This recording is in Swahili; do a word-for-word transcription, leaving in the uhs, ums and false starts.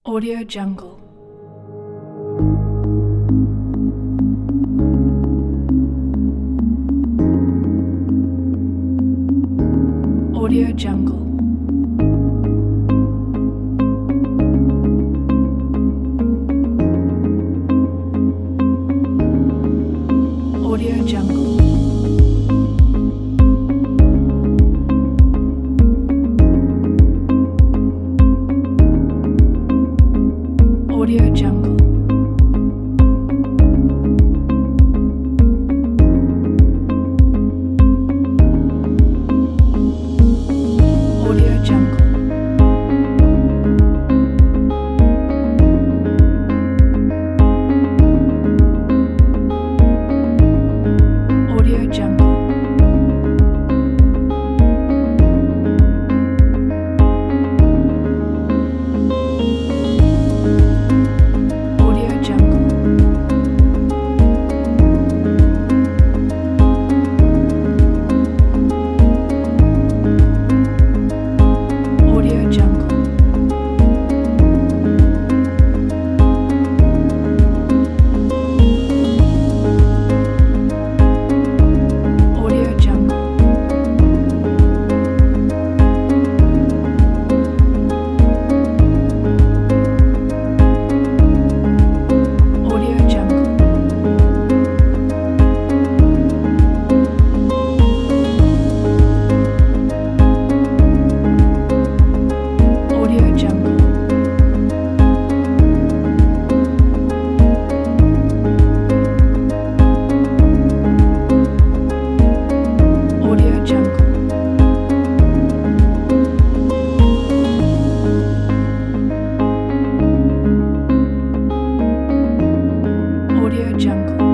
Audio Jungle. Audio Jungle. Audio Jungle. Audio Jungle. Audio Jungle. Audio Jungle. Audio Jungle. Audio Jungle. Audio Jungle. Audio Jungle. Audio Jungle. Audio Jungle. Audio Jungle.